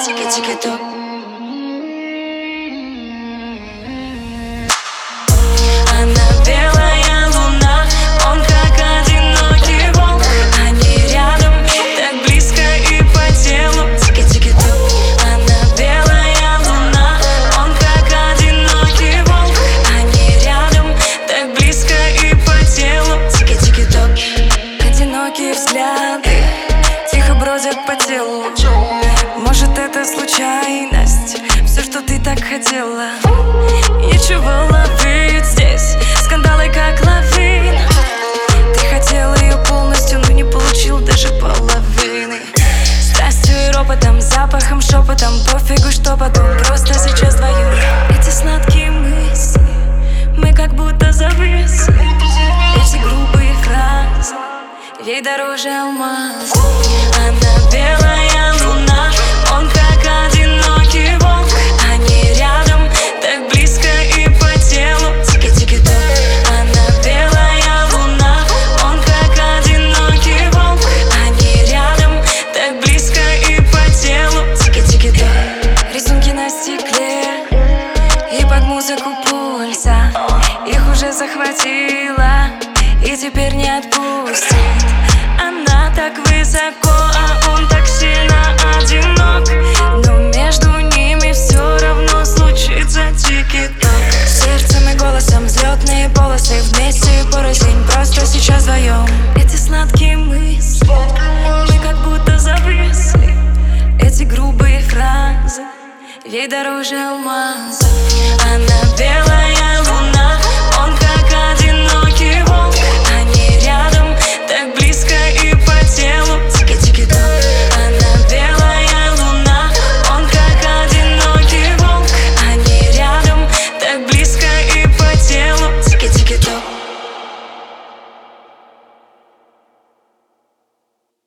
Тики-тики-топ. Она белая луна, он как одинокий волк. Они рядом, так близко и по телу. Тики-тики-топ. Она белая луна, он как одинокий волк. Они рядом, так близко и по телу. Тики-тики-топ. Одинокие взгляды тихо бродят по телу. Может, это случайность, все, что ты так хотела. Ничего ловить здесь, скандалы как лавина. Ты хотела ее полностью, но не получил даже половины. Страстью и ропотом, запахом, шепотом, пофигу, что потом, просто сейчас вдвоем. Эти сладкие мысли, мы как будто зависли. Эти грубые фразы, ей дороже алмаз. Она белая луна, он как одинокий волк. Они рядом, так близко и по телу. Тики-тики-топ. Она белая луна, он как одинокий волк. Они рядом, так близко и по телу. Тики-тики-топ. Рисунки на стекле и под музыку пульса. Их уже захватила и теперь не отпустит. Она так высоко, а он так сильно одинок. Но между ними все равно случится тики-ток. Сердцем и голосом взлетные полосы, вместе и порознь, просто сейчас вдвоем. Эти сладкие мысли, мы как будто зависли. Эти грубые фразы, ей дороже алмаз.